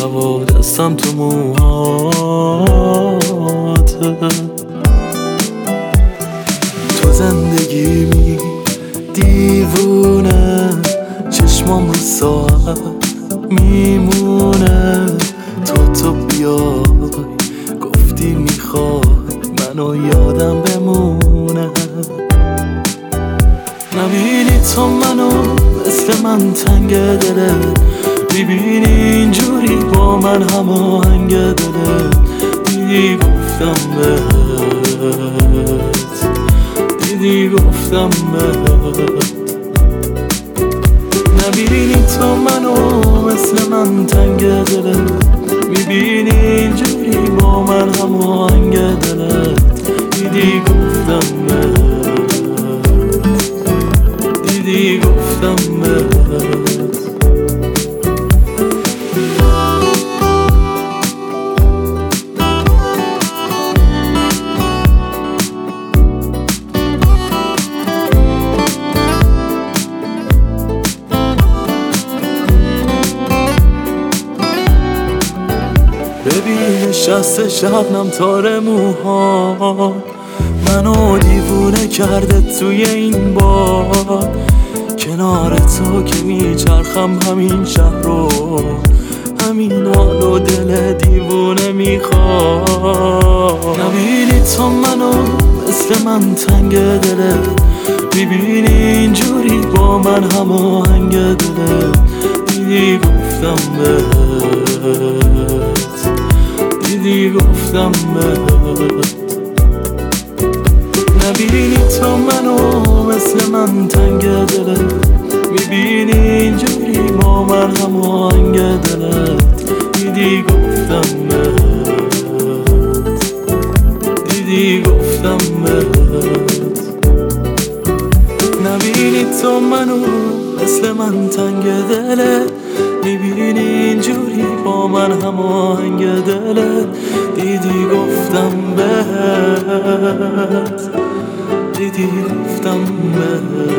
هوا دستم تو موهاته. تو زندگیمی دیوونه، چشمام رو ساعت میمونه. تو بیای گفتی میخوای منو یادم بمونه. نبینی تو منو مثل من تنگ دله، میبینی اینجوری با من هماهنگ دله. دیدی گفتم بهت، دیدی گفتم بهت. نبینی تو منو مثل من تنگ دله، میبینی اینجوری با من هماهنگ دله. دیدی گفتم بهت، دیدی گفتم بهت. ببین نشسته شبنم تار موها، منو دیوونه کرده توی این بار. کنار تو که میچرخم همین شهر رو، همین حال و دل دیوونه میخواد. نبینی تو منو مثل من تنگ دله، میبینی اینجوری با من هماهنگ دله. دیدی گفتم بهت، دیدی گفتم بهت. نبینی تو منو مثل من تنگ دله، میبینی اینجوری با من هماهنگ دله. دیدی گفتم بهت، دیدی گفتم بهت. نبینی تو منو مثل من تنگ دله، میبینی اینجوری با من هماهنگ دله. دیدی گفتم بهت، دیدی گفتم بهت.